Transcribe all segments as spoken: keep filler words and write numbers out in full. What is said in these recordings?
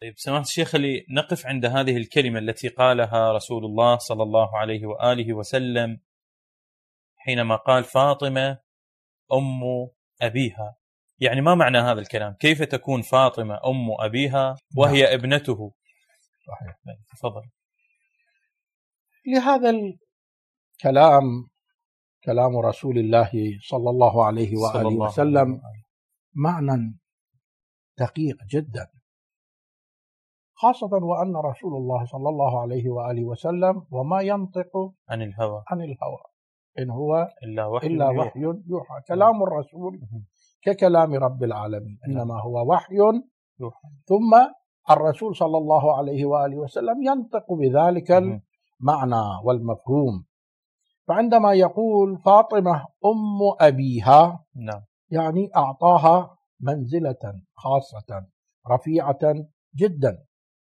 طيب سماحة الشيخ، اللي نقف عند هذه الكلمة التي قالها رسول الله صلى الله عليه وآله وسلم حينما قال فاطمة أم أبيها. يعني ما معنى هذا الكلام؟ كيف تكون فاطمة أم أبيها وهي نعم. ابنته؟ صحيح. تفضل. لهذا الكلام كلام رسول الله صلى الله عليه وآله الله وسلم عليه. معنى دقيق جدا، خاصة وأن رسول الله صلى الله عليه وآله وسلم وما ينطق عن الهوى عن الهوى إن هو إلا وحي, إلا وحي يوحى. يوحى. كلام الرسول ككلام رب العالمين، إنما هو وحي يوحى. ثم الرسول صلى الله عليه وآله وسلم ينطق بذلك المعنى والمفهوم. فعندما يقول فاطمة أم أبيها نعم. يعني أعطاها منزلة خاصة رفيعة جدا.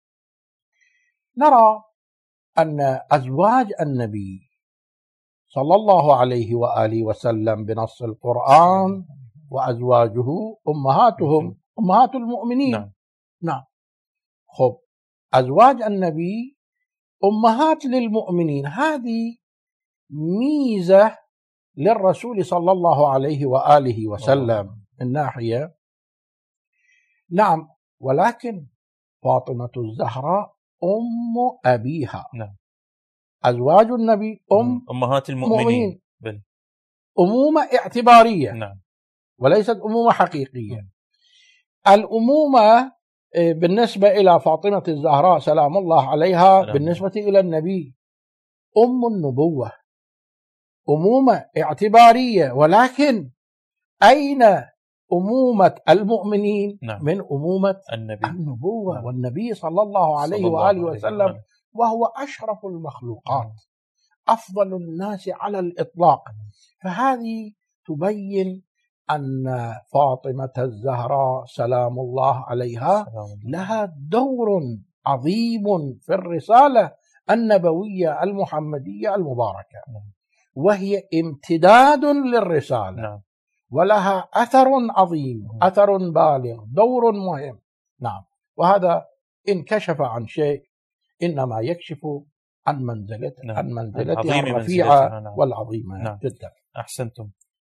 نرى أن أزواج النبي صلى الله عليه وآله وسلم بنص القرآن وأزواجه أمهاتهم أمهات المؤمنين. نعم. نعم. خب أزواج النبي أمهات للمؤمنين، هذه ميزة للرسول صلى الله عليه وآله وسلم من ناحية. نعم. ولكن فاطمة الزهراء أم أبيها. نعم. أزواج النبي أم أمهات المؤمنين بل. أمومة اعتبارية. نعم. وليست أمومة حقيقية. م. الأمومة بالنسبة إلى فاطمة الزهراء سلام الله عليها سلام. بالنسبة إلى النبي أم النبوة، أمومة اعتبارية، ولكن أين أمومة المؤمنين؟ نعم. من أمومة النبي. النبوة. نعم. والنبي صلى الله عليه صلى الله وآله عليه وسلم نعم. وهو أشرف المخلوقات، نعم. أفضل الناس على الإطلاق. فهذه تبين أن فاطمة الزهراء سلام الله عليها سلام. لها دور عظيم في الرسالة النبوية المحمدية المباركة، نعم. وهي امتداد للرسالة، نعم. ولها أثر عظيم، نعم. أثر بالغ، دور مهم. نعم. وهذا إن كشف عن شيء إنما يكشف عن منزلته، نعم. عن منزلتها الرفيعة نعم. والعظيمة نعم. جدا. أحسنتم.